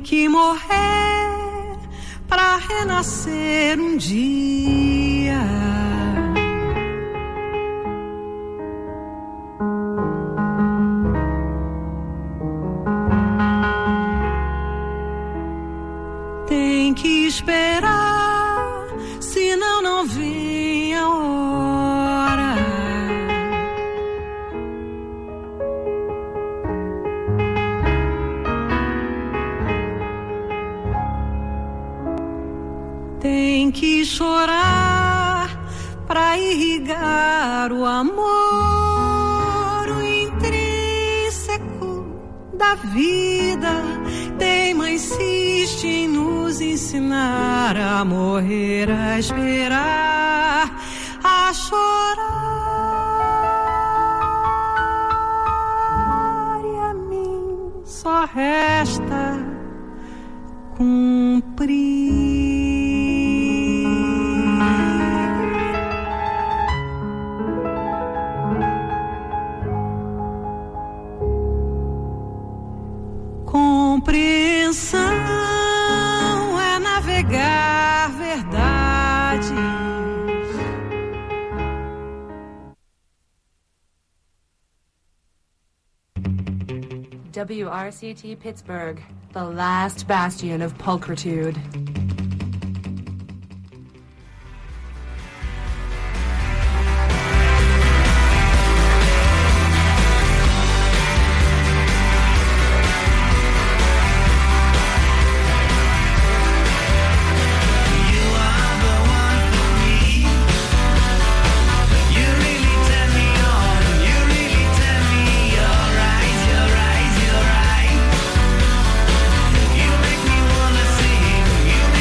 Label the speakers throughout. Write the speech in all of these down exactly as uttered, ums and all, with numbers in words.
Speaker 1: que morrer pra renascer um dia. Tem que esperar, senão não vem a hora. Tem que chorar pra irrigar o amor, o intrínseco da vida. Teima, insiste em nos ensinar a morrer, a esperar, a chorar. E a mim só resta cumprir. Compreensão é navegar verdades.
Speaker 2: W R C T Pittsburgh, the last bastion of pulchritude.
Speaker 3: You make me wanna sing, you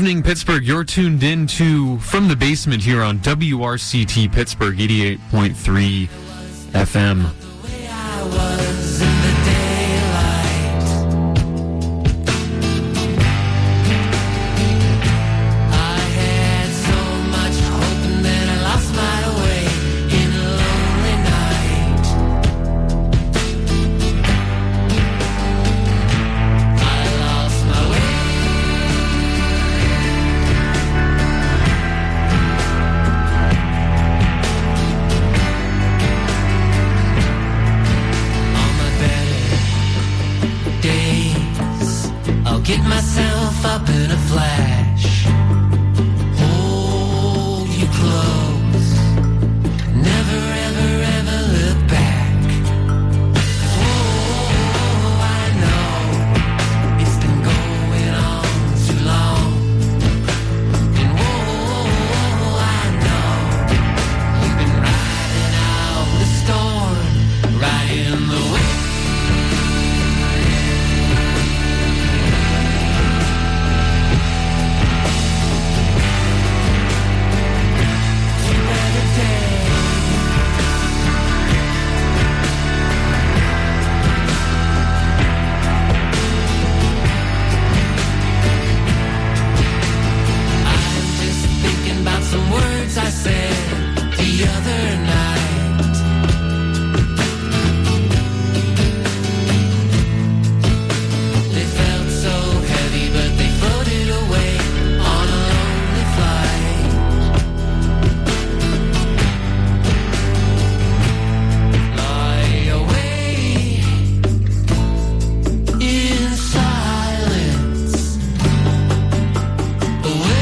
Speaker 3: evening, Pittsburgh. You're tuned in to From the Basement here on W R C T Pittsburgh eighty-eight point three F M.
Speaker 4: Get myself up in a flash, hold you close, never ever ever look back. Oh, I know it's been going on too long, and oh, I know you've been riding out the storm, riding the wind. I said the other night, they felt so heavy but they floated away on a lonely flight. Lie away in silence, away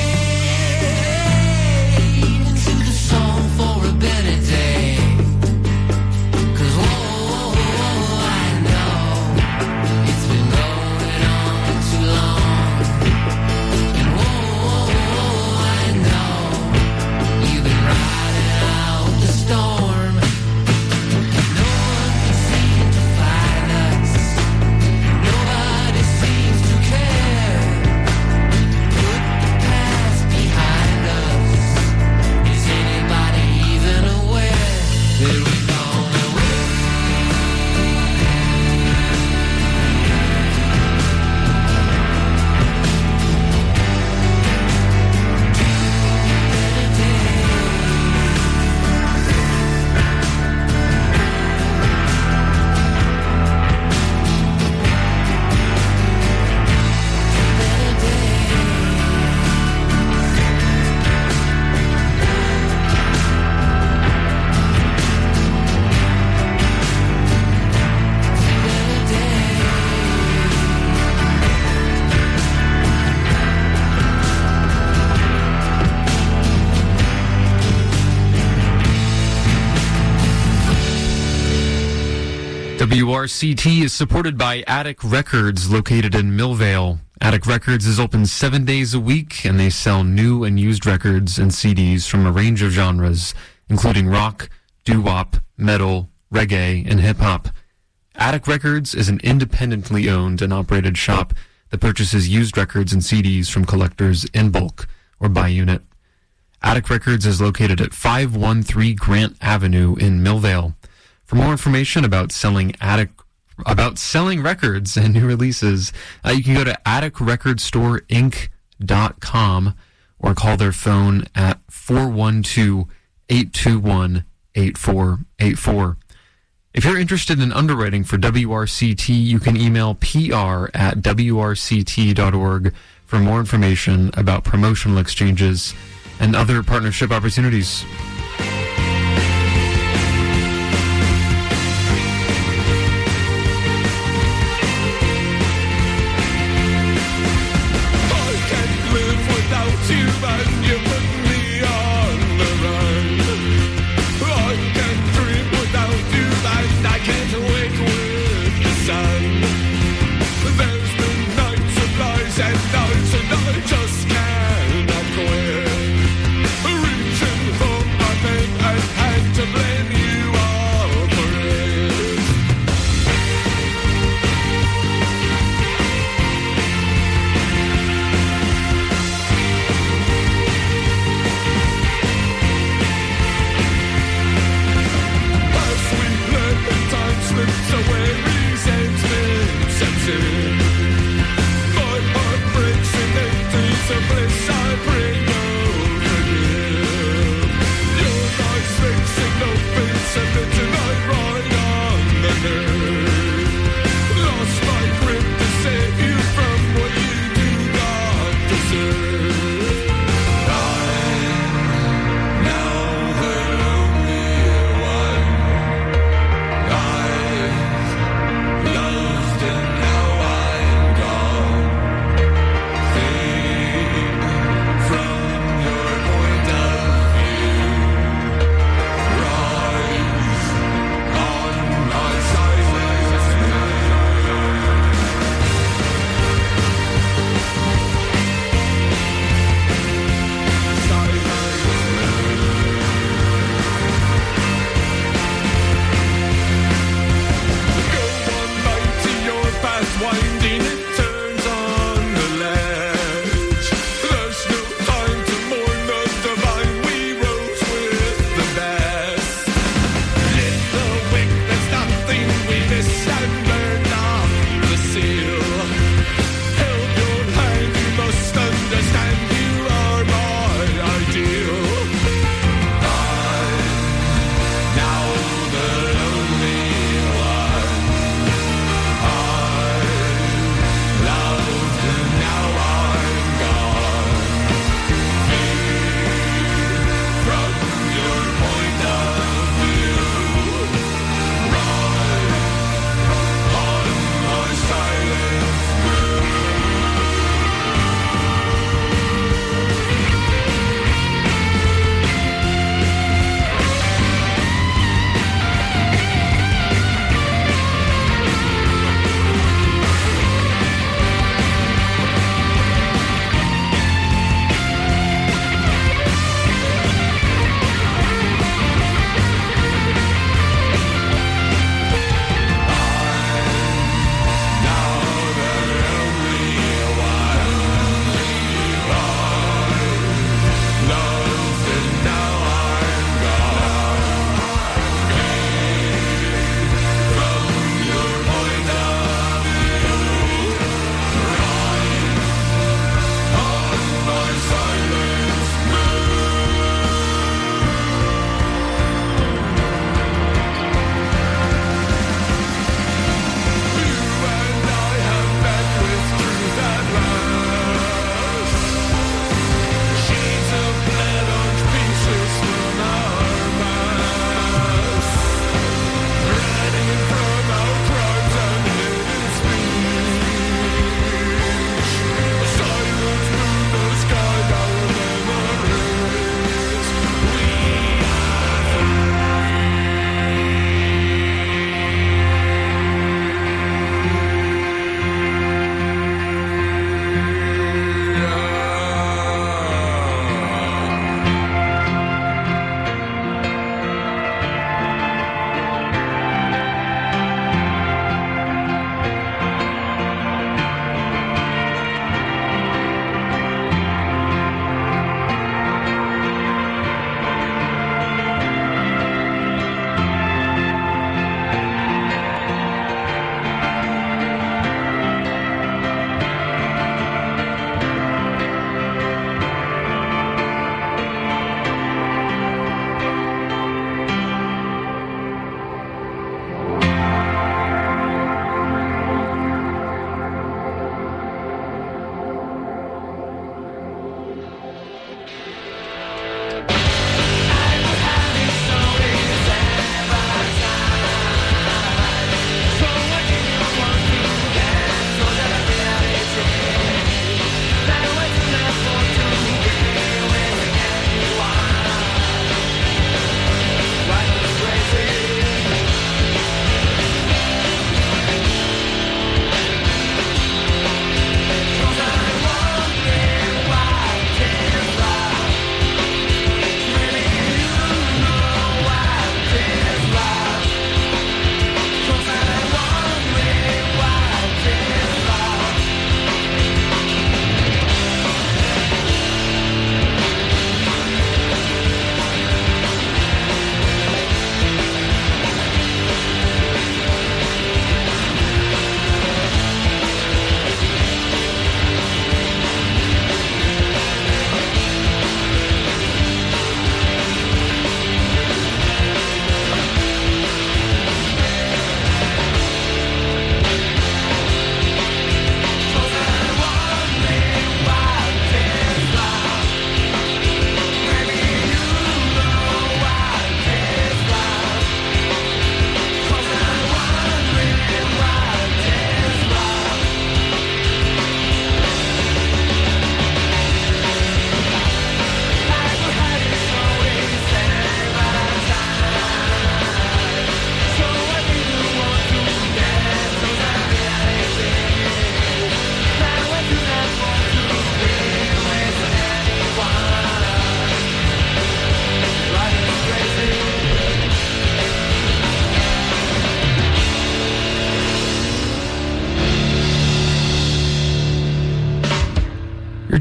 Speaker 4: for a better day. Cause whoa, I know it's been going on too long. And whoa, I know you've been riding out the storm. No one can seem to find us, nobody seems to care. Put the past behind us. Is anybody even aware that we've gone away?
Speaker 3: W R C T is supported by Attic Records, located in Millvale. Attic Records is open seven days a week, and they sell new and used records and C Ds from a range of genres, including rock, doo-wop, metal, reggae, and hip-hop. Attic Records is an independently owned and operated shop that purchases used records and C Ds from collectors in bulk or by unit. Attic Records is located at five one three Grant Avenue in Millvale. For more information about selling Attic, about selling records and new releases, uh, you can go to attic record store inc dot com or call their phone at four one two, eight two one, eight four eight four. If you're interested in underwriting for W R C T, you can email P R at W R C T dot org for more information about promotional exchanges and other partnership opportunities.
Speaker 5: You and you put me on the run. I can't dream without you, and I can't wake with the sun. There's been nights of lies and nights, and I just cannot quit. Reaching for my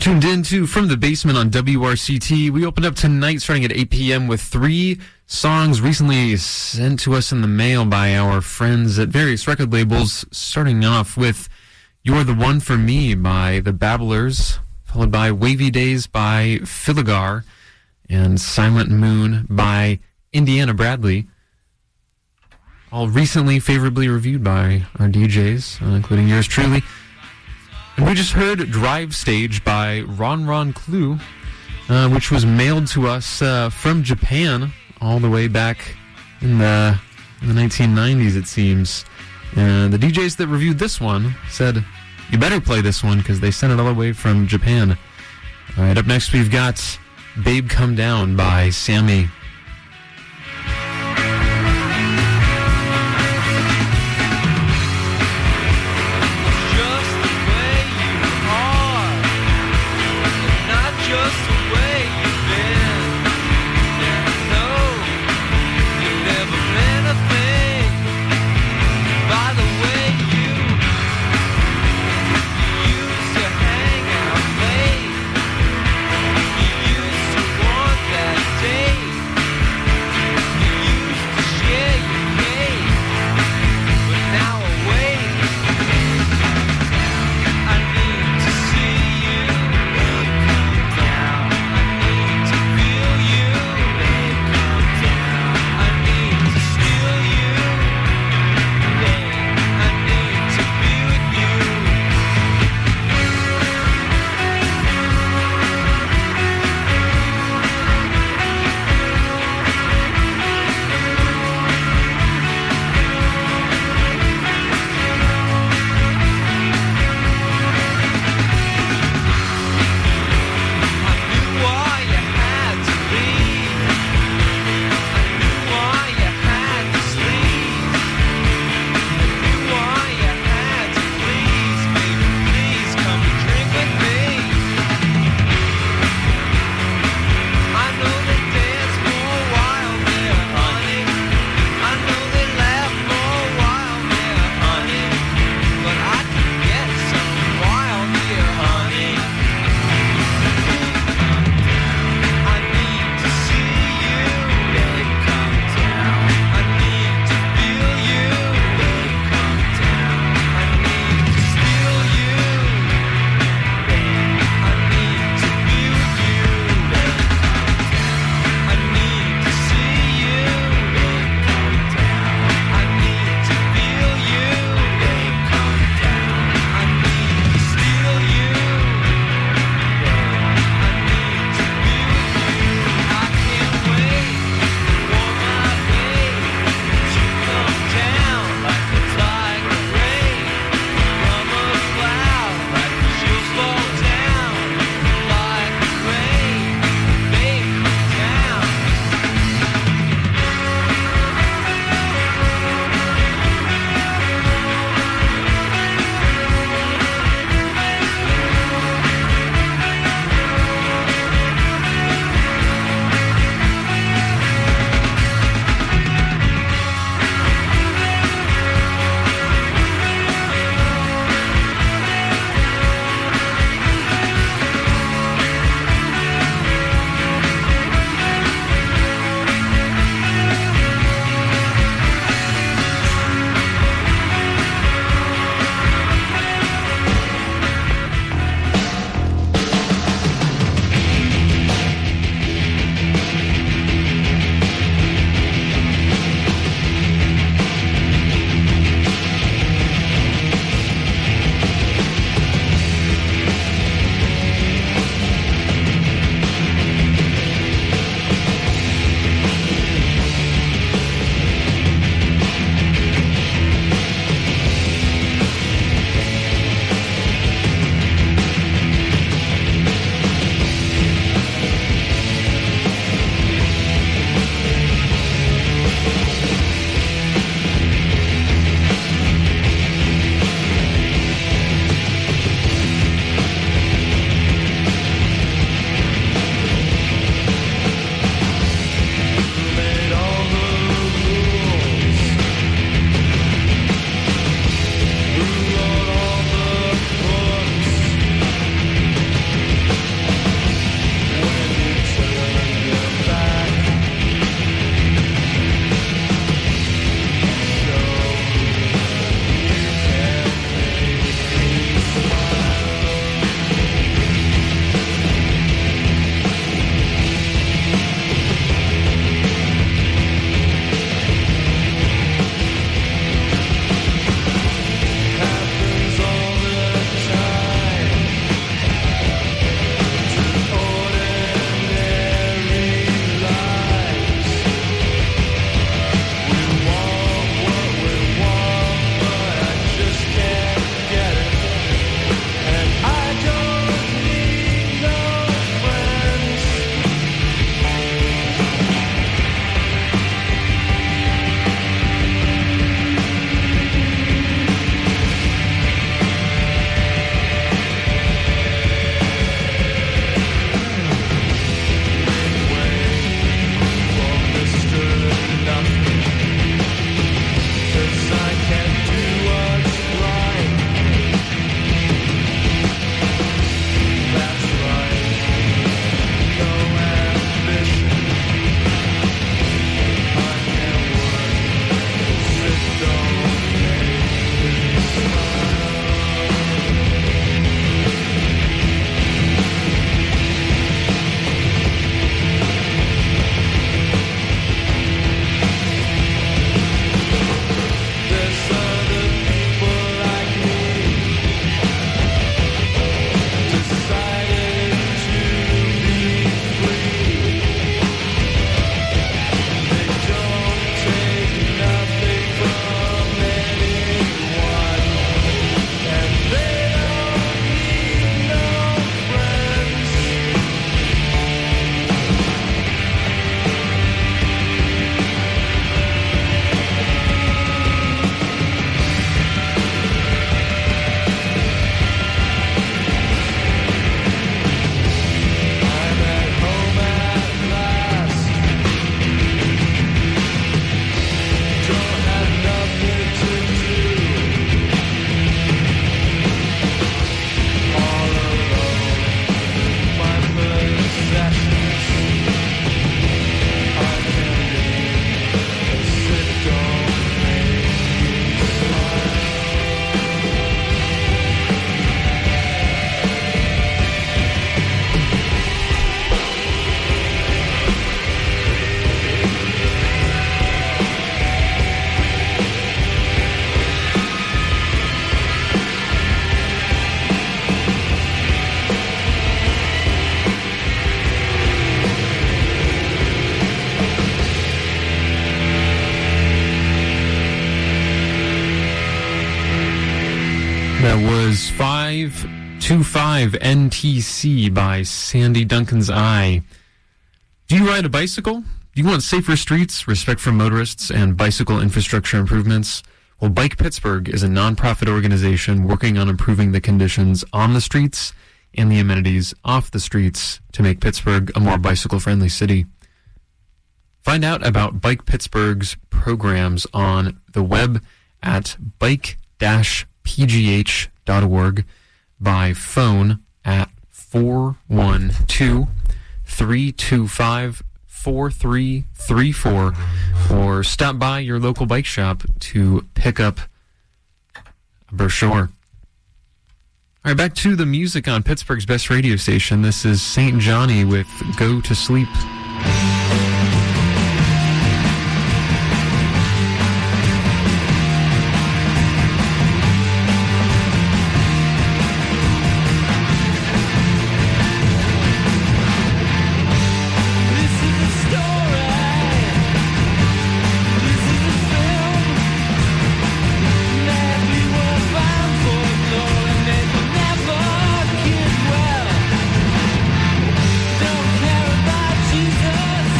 Speaker 3: tuned in to From the Basement on W R C T. We opened up tonight starting at eight p.m. with three songs recently sent to us in the mail by our friends at various record labels, starting off with You're the One for Me by The Babblers, followed by Wavy Days by Filigar, and Silent Moon by Indiana Bradley. All recently favorably reviewed by our D Js, uh, including yours truly. And we just heard Drive Stage by Ron Ron Clue, uh, which was mailed to us uh, from Japan all the way back in the, in the nineteen nineties, it seems. And the D Js that reviewed this one said, you better play this one because they sent it all the way from Japan. All right, up next we've got Babe Come Down by Sammy.
Speaker 4: Used to want that day.
Speaker 3: That was five two five N T C by Sandy Duncan's Eye. Do you ride a bicycle? Do you want safer streets, respect for motorists, and bicycle infrastructure improvements? Well, Bike Pittsburgh is a nonprofit organization working on improving the conditions on the streets and the amenities off the streets to make Pittsburgh a more bicycle-friendly city. Find out about Bike Pittsburgh's programs on the web at bike dash p g h dot org, by phone at four one two, three two five, four three three four, or stop by your local bike shop to pick up a brochure. All right, back to the music on Pittsburgh's best radio station. This is Saint Johnny with Go to Sleep.
Speaker 4: Don't care about Jesus.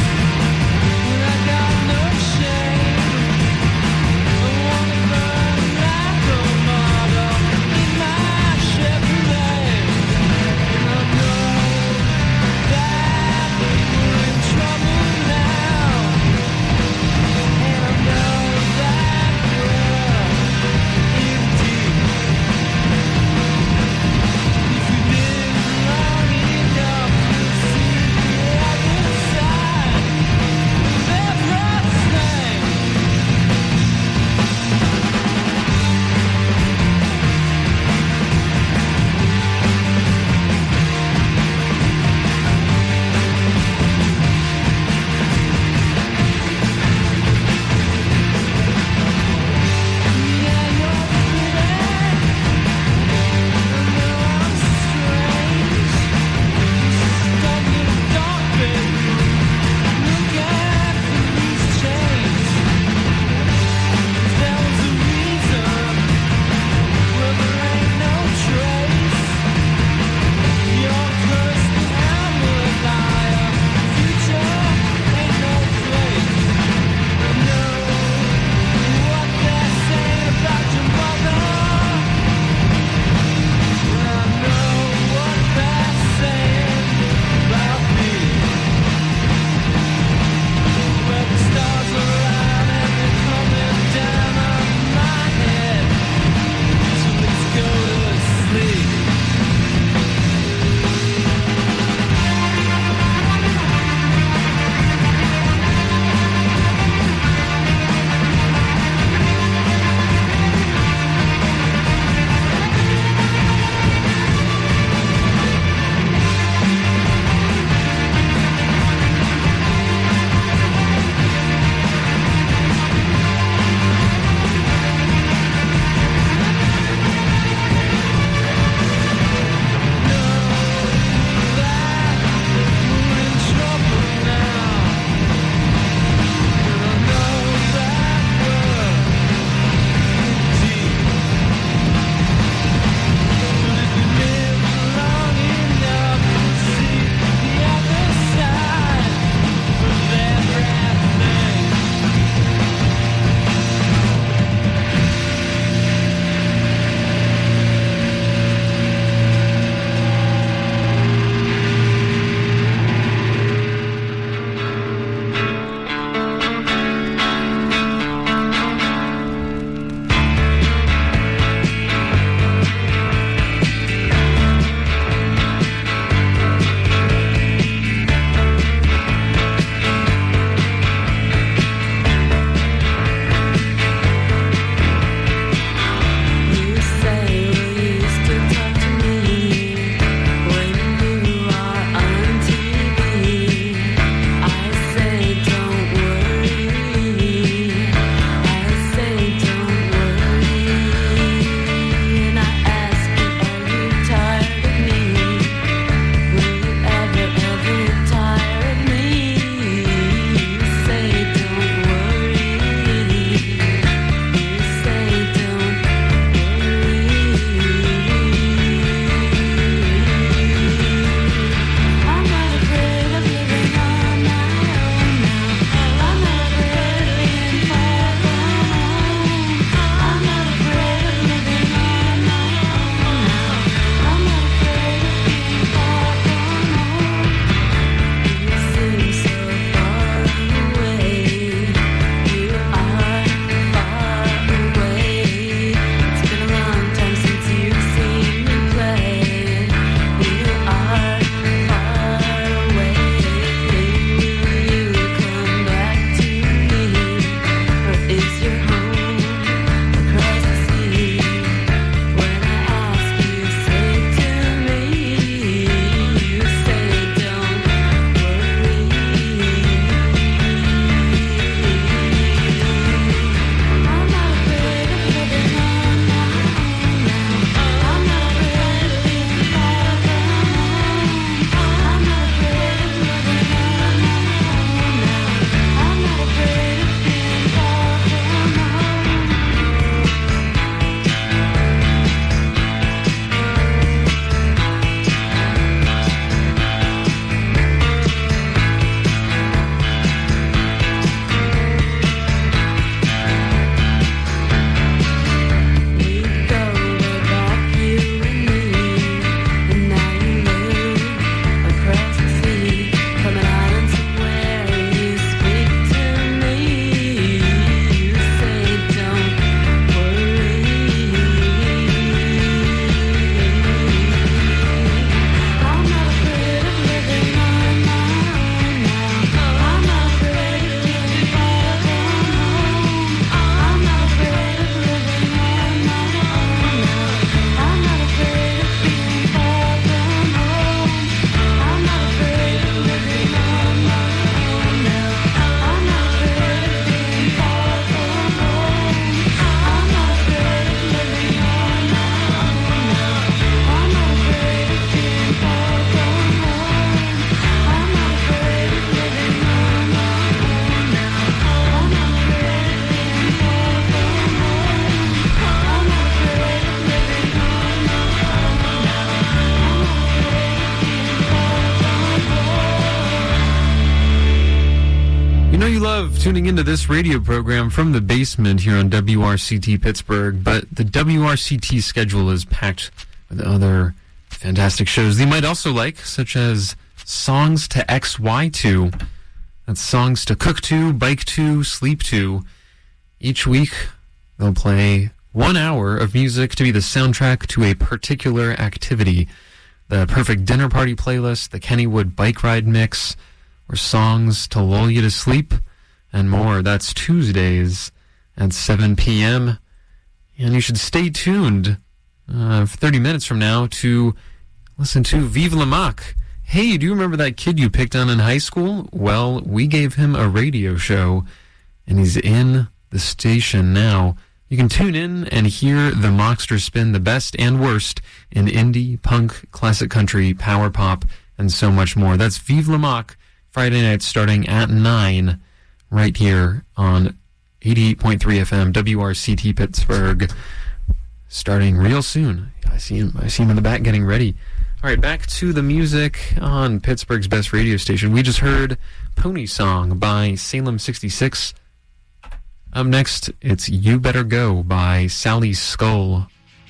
Speaker 3: tuning into this radio program from the basement here on W R C T Pittsburgh, but the W R C T schedule is packed with other fantastic shows that you might also like, such as Songs to X Y to. That's songs to cook to, bike to, sleep to. Each week, they'll play one hour of music to be the soundtrack to a particular activity. The perfect dinner party playlist, the Kennywood bike ride mix, or songs to lull you to sleep, and more. That's Tuesdays at seven p.m. And you should stay tuned uh, for thirty minutes from now to listen to Vive la Mac. Hey, do you remember that kid you picked on in high school? Well, we gave him a radio show, and he's in the station now. You can tune in and hear the Mockster spin the best and worst in indie, punk, classic country, power pop, and so much more. That's Vive la Mac, Friday nights starting at nine, right here on eighty-eight point three F M, W R C T Pittsburgh, starting real soon. I see him, I see him in the back getting ready. All right, back to the music on Pittsburgh's best radio station. We just heard Pony Song by Salem sixty-six. Up next, it's You Better Go by Sally Skull.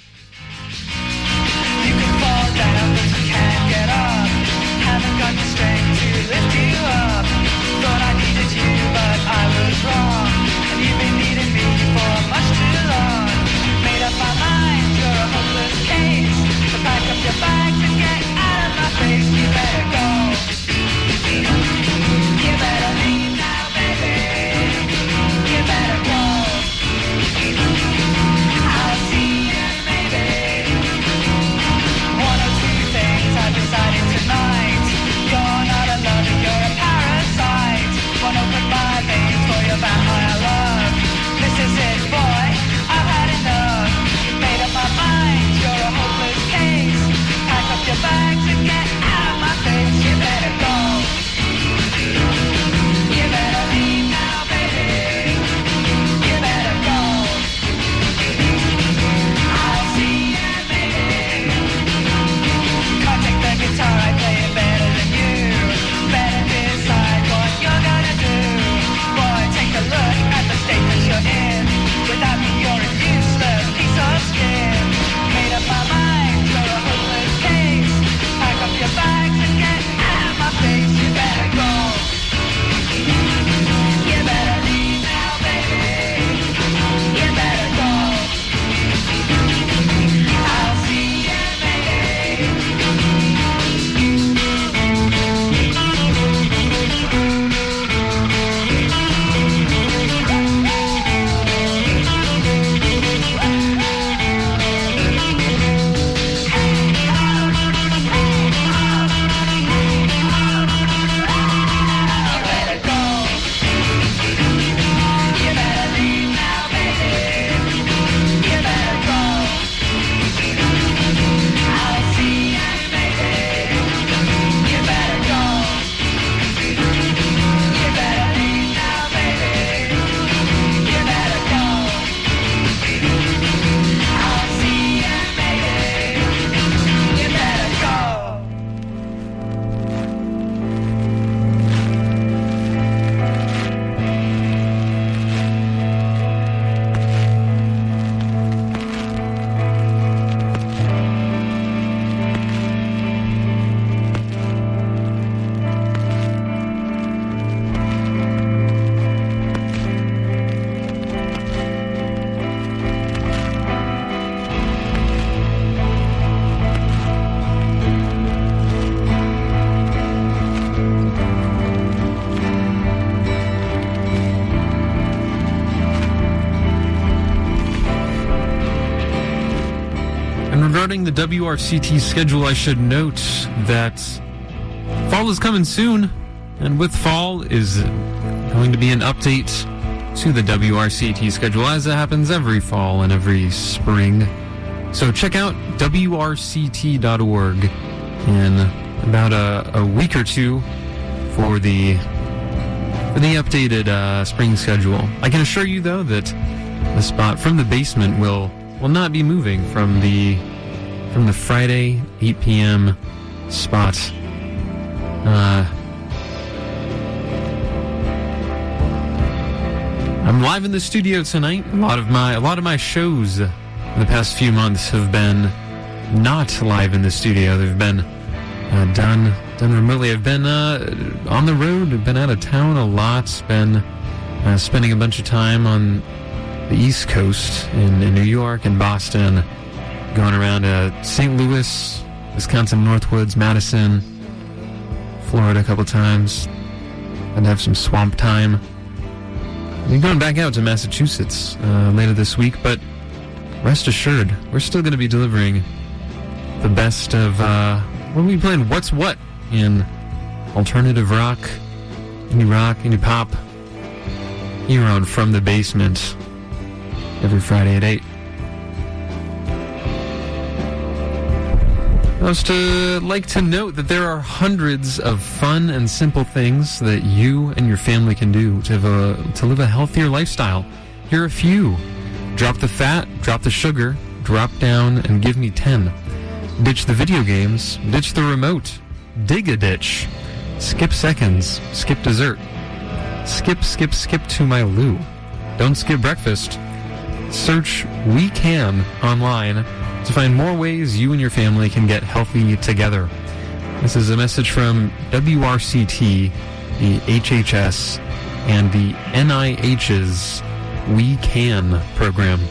Speaker 6: You can fall down, but you can't get up. Haven't got the strength to lift you up. Thought I needed you, but I was wrong. And you've been needing me for much too long. Made up my mind, you're a hopeless case. So pack up your bags and get out of my face. You better go. You better leave now, baby. You better go. I'll see you maybe. One or two things I decided tonight. You're not a lover, you're a parasite. Wanna open my veins for your vampire love. This is it, boy, I've had enough. Made up my mind, you're a hopeless case. Pack up your bags and get out of my face. You better go. You better leave now, baby. You better go. I'll see you, baby. Come take the guitar, I play it better than you. Better decide what you're gonna do. Boy, take a look at the state that you're in. Without me, you're a useless piece of skin. Made up my mind, you're a hopeless case. Pack up your bags and get out of my face. You better go. You better leave now, baby. You better go. I'll see you, baby. You better go. You better leave now, baby. You better go. I'll see you, baby. You better go. You better leave now, baby. You better go. I'll see you, baby. You better go.
Speaker 3: And regarding the W R C T schedule, I should note that fall is coming soon, and with fall is going to be an update to the W R C T schedule, as it happens every fall and every spring. So check out W R C T dot org in about a, a week or two for the for the updated uh, spring schedule. I can assure you, though, that the spot from the basement will will not be moving from the from the Friday eight p.m. spot. Uh, I'm live in the studio tonight. A lot of my a lot of my shows in the past few months have been not live in the studio. They've been uh, done done remotely. I've been uh, on the road. I've been out of town a lot. Been uh, spending a bunch of time on the East Coast in, in New York and Boston, going around uh, Saint Louis, Wisconsin, Northwoods, Madison, Florida a couple times. I'd have some swamp time. I'm going back out to Massachusetts uh, later this week, but rest assured, we're still going to be delivering the best of, uh, we'll be playing What's What in alternative rock, indie rock, indie pop, here on From the Basement, every Friday at eight. I was to like to note that there are hundreds of fun and simple things that you and your family can do to have a, to live a healthier lifestyle. Here are a few. Drop the fat, drop the sugar, drop down and give me ten. Ditch the video games, ditch the remote, dig a ditch, skip seconds, skip dessert, skip, skip, skip to my loo. Don't skip breakfast. Search We Can online to find more ways you and your family can get healthy together. This is a message from W R C T, the H H S, and the N I H's We Can program.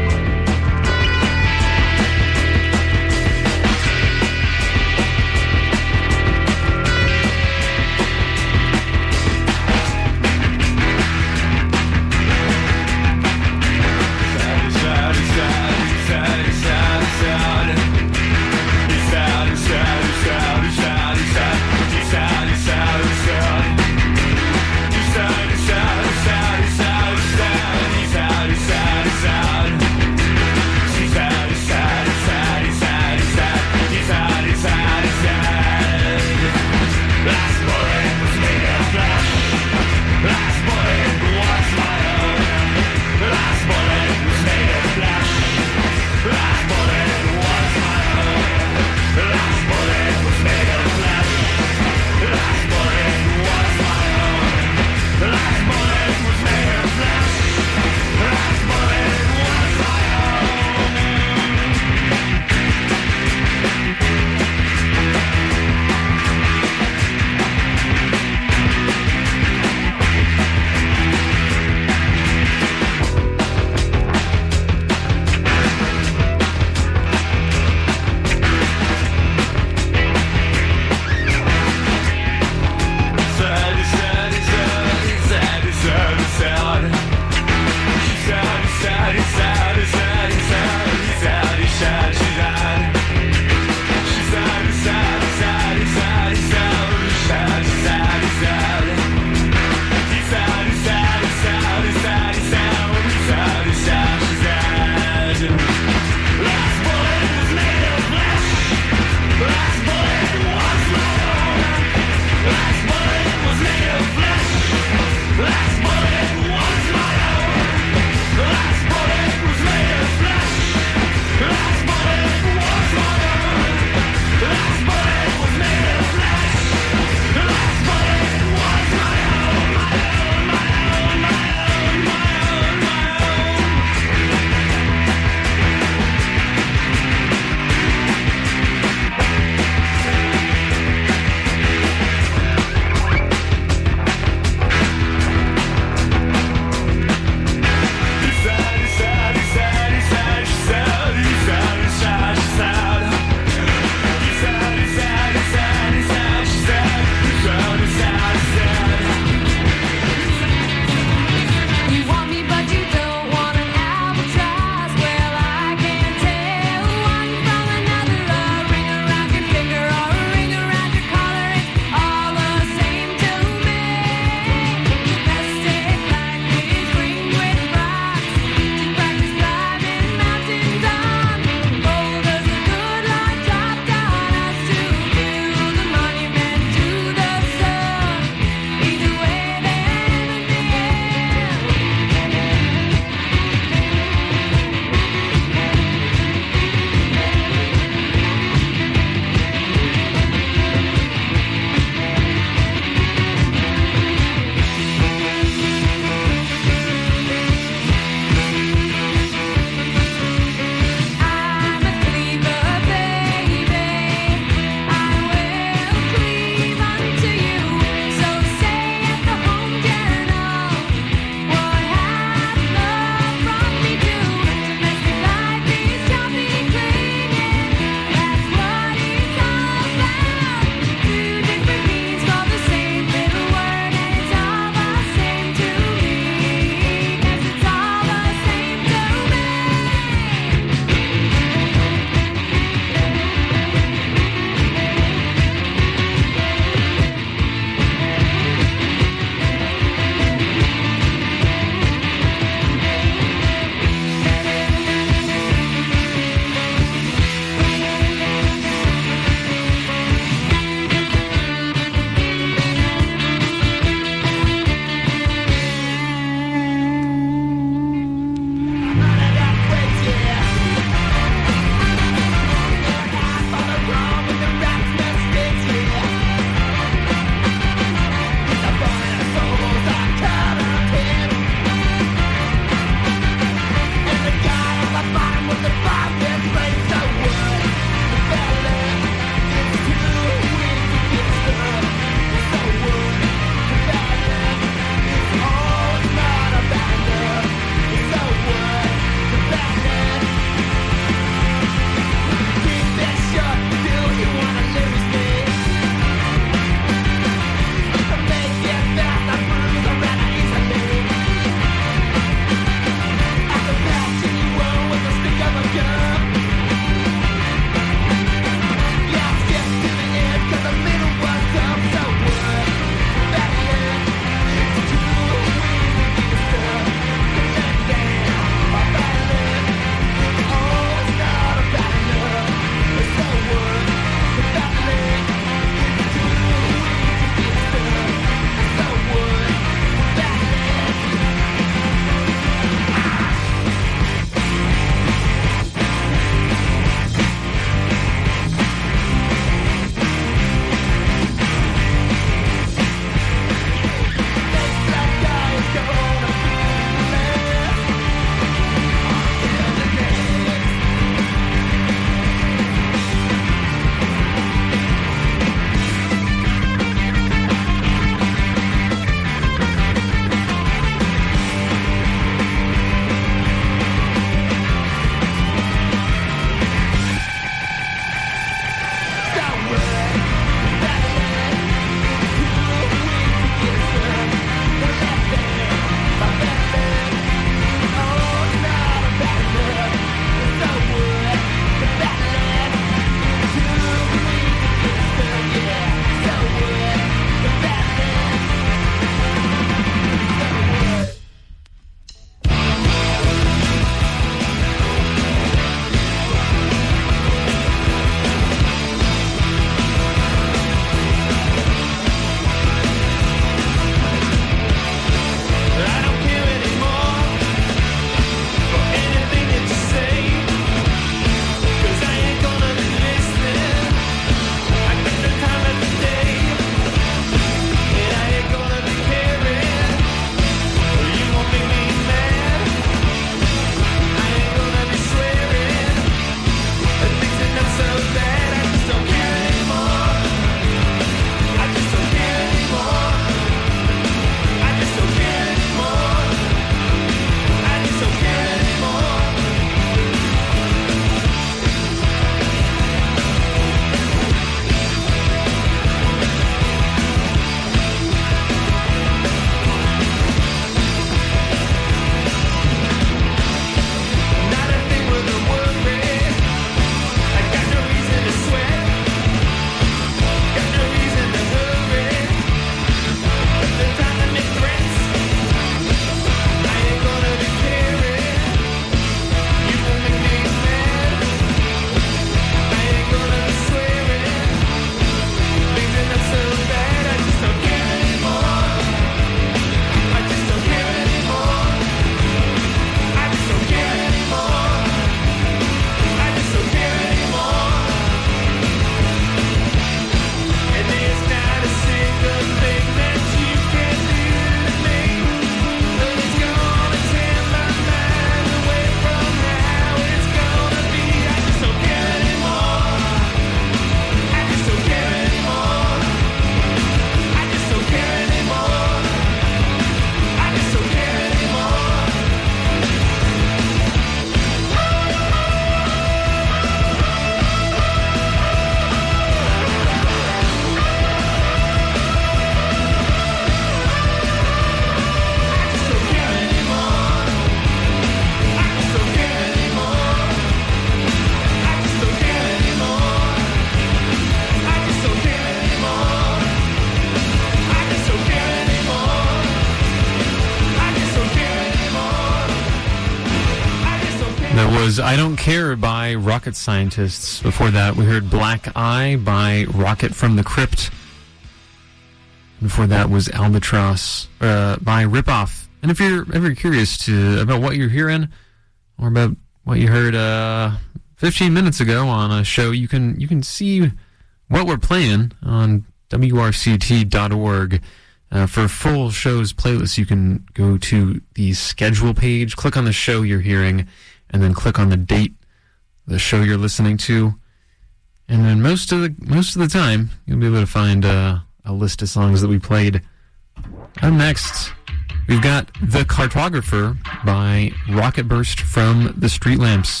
Speaker 3: That was I Don't Care by Rocket Scientists. Before that, we heard Black Eye by Rocket from the Crypt. Before that was Albatross uh, by Ripoff. And if you're ever curious to about what you're hearing, or about what you heard uh, fifteen minutes ago on a show, you can you can see what we're playing on W R C T dot org. Uh, for full shows playlists, you can go to the schedule page, click on the show you're hearing, and then click on the date, the show you're listening to, and then most of the most of the time you'll be able to find uh, a list of songs that we played. Up next, we've got The Cartographer by Rocket Burst from the Street Lamps.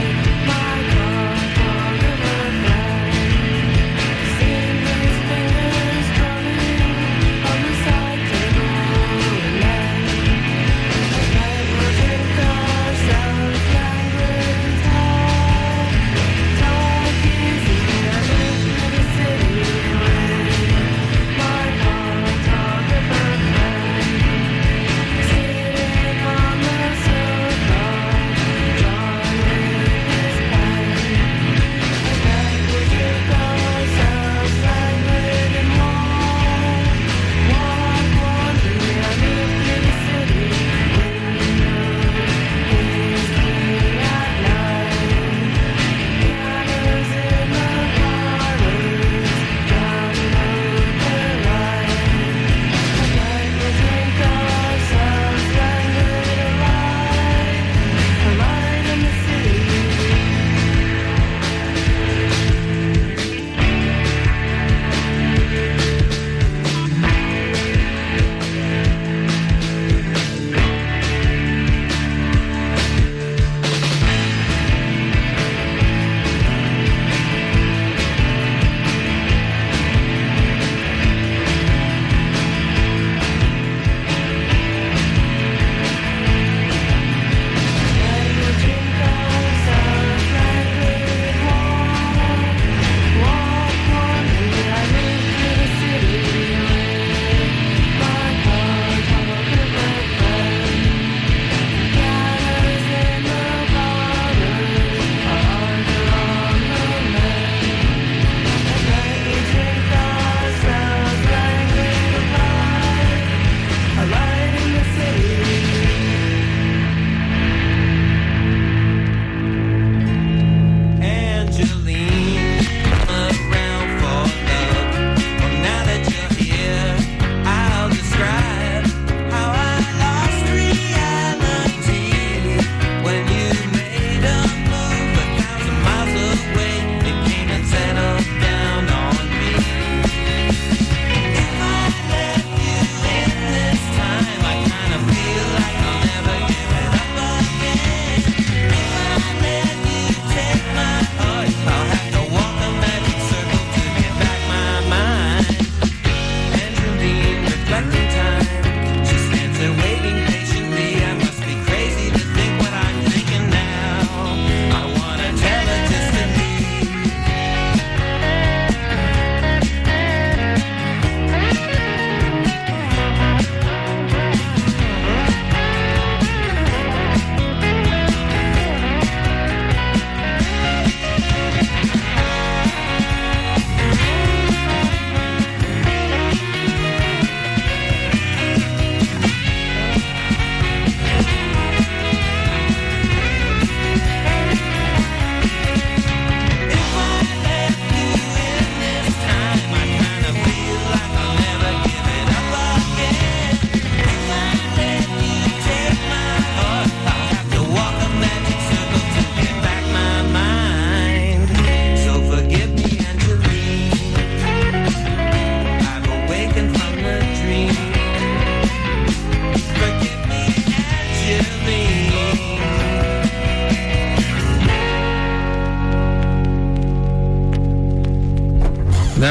Speaker 7: Fingers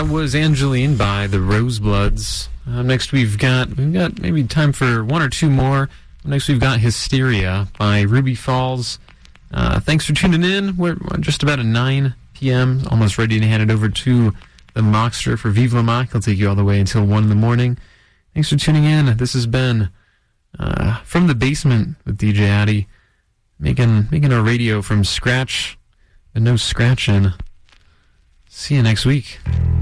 Speaker 3: That was Angeline by the Rosebloods. Uh, next we've got we've got maybe time for one or two more. Next we've got Hysteria by Ruby Falls. Uh, thanks for tuning in. We're, we're just about at nine p.m. Almost ready to hand it over to the Mockster for Vive la Mock. He'll take you all the way until one in the morning. Thanks for tuning in. This has been uh, From the Basement with D J Addy, making making our radio from scratch, and no scratching. See you next week.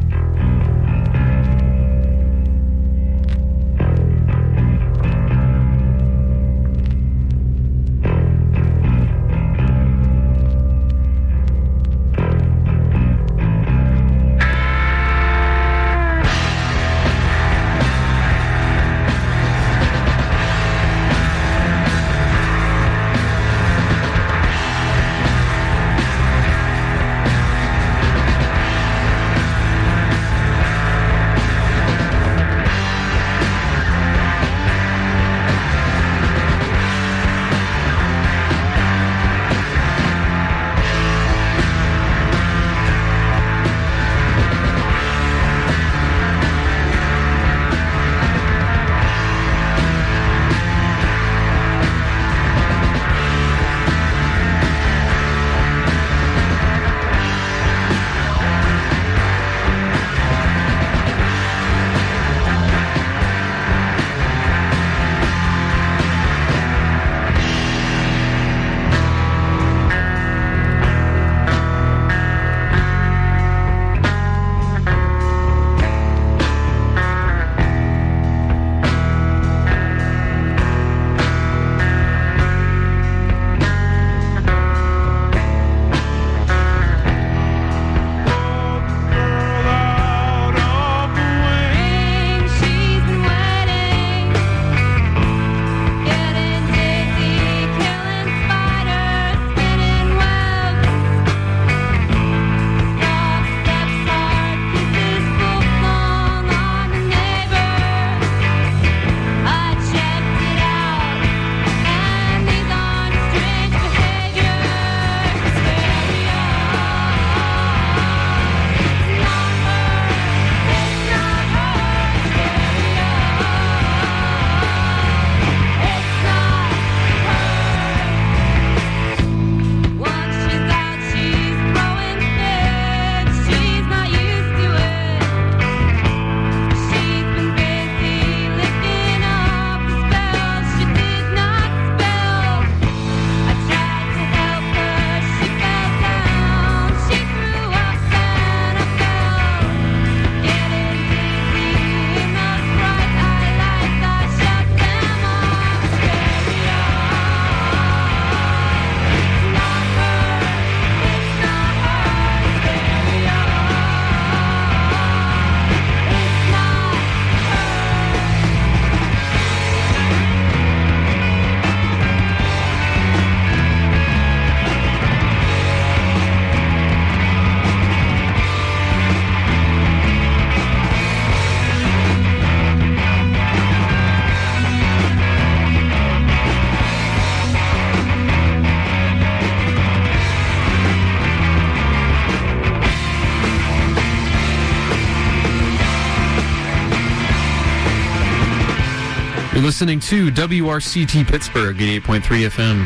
Speaker 3: You're listening to W R C T Pittsburgh, eighty-eight point three F M.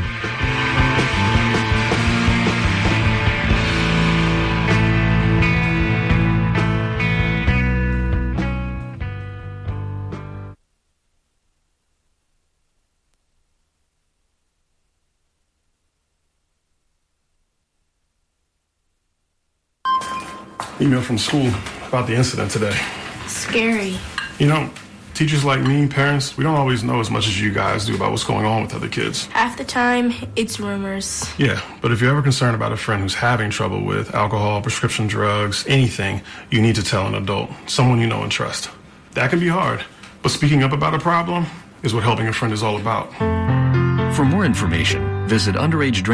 Speaker 7: Email from school about the incident today.
Speaker 8: Scary.
Speaker 7: You know, teachers like me, parents, we don't always know as much as you guys do about what's going on with other kids.
Speaker 8: Half the time, it's rumors.
Speaker 7: Yeah, but if you're ever concerned about a friend who's having trouble with alcohol, prescription drugs, anything, you need to tell an adult, someone you know and trust. That can be hard, but speaking up about a problem is what helping a friend is all about.
Speaker 9: For more information, visit underage